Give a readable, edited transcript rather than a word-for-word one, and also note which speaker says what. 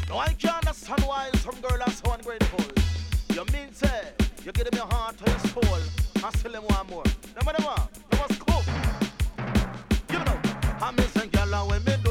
Speaker 1: Now I can't understand why some girl are so ungrateful. You mean say, you give them your heart or your soul, and still them want more. Them what they want, they must cook. You know, I'm missing girl and women